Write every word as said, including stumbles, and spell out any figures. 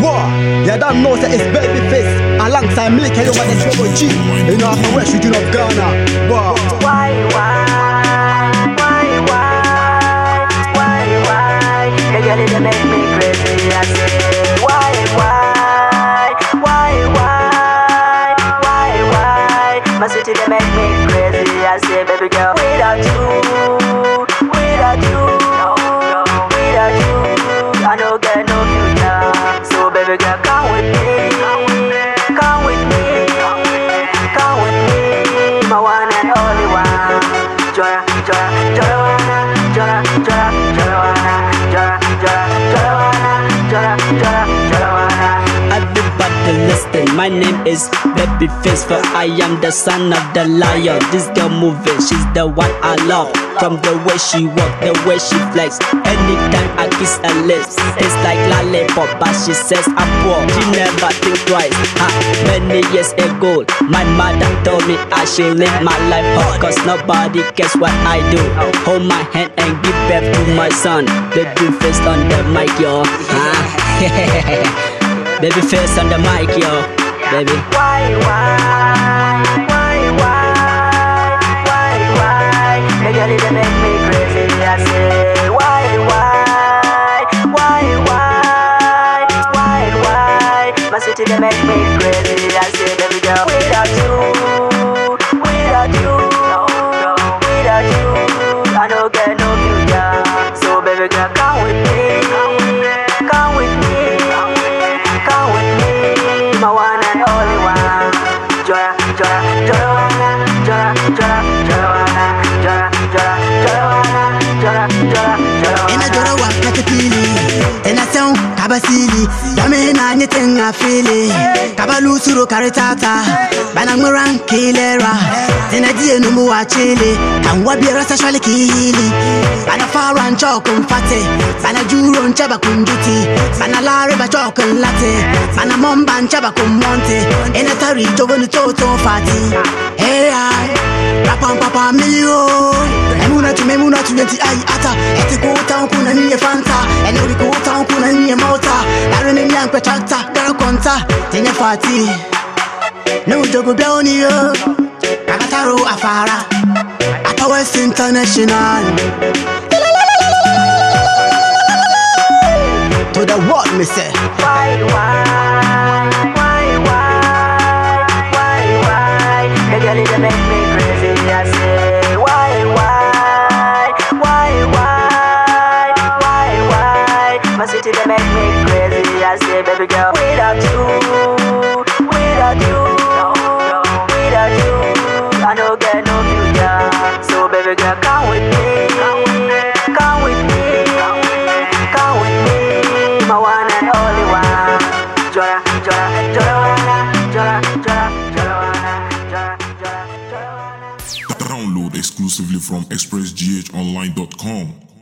What? You don't know that it's Babyface alongside Milk and over the Trouble G. You know how West region of Ghana. Wow. Why, why, why, why, why, why? The girl they make me crazy. I say, why, why, why, why, why, why? My city they make me crazy. I say, baby girl, without you, without you, without you, I don't get no future. So baby girl, come with me, come with me, come with me, my one and only one. Joya, Joya, Joya, Joya, Joya, Joya, Joya, Joya, Joya, Joya. Everybody listen, my name is Babyface, for I am the son of the lion. This girl moving, she's the one I love. From the way she walk, the way she flex. Anytime I kiss her lips, it's like lollipop, but she says I'm poor. She never think twice. Ha, many years ago, my mother told me I should live my life up, cause nobody cares what I do. Hold my hand and give birth to my son. Babyface on the mic, yo. Ha. Babyface on the mic, yo. Baby. Why, why, why, why, why, why? The girl they make me crazy. I say, why, why, why, why, why, why? My city they make me crazy. I say, baby girl, without you, without you, without you, I don't get no future. So baby girl, come with me, come with me, come with me, my one and only one. Joya, Joya, Joya, Joya, Joya, Joya, Joya, Joya, Joya, Joya, Joya. In a Jora wakati pili, in a sound kabasili. Yami na anything I feel it. Kabalu suru karitata, banang murang kilera. In a dia no mu achili, and wabi rasa shali kili. Bana faran chokun fate, bana juron chaba kunjuti, bana lare ba chokun latte, bana momban chaba kumonte. In a tari jogo ni toto fati. Hey I, rapam papa milio. Emuna tu memuna tu yeti ai ata. Eti ko town kuna niye fanta, eni uri ko town kuna niye mota. Lare ni nyang pe tractor, gara konta, tenye fati. No jogo bioni yo, kakataro afara, Upper West International. To the what, me say? Why, why, why, why, why, why? The girl they make me crazy. I say, why, why, why, why, why, why? My city they make me crazy. I say, baby girl, without you, without you, without you, I don't get no future. So baby girl, come with me, come with me, come with me, my one and only one. Joya, Joya, Joya, Joya, Joya, Joya, Joya, Joya. Download exclusively from express g h online dot com.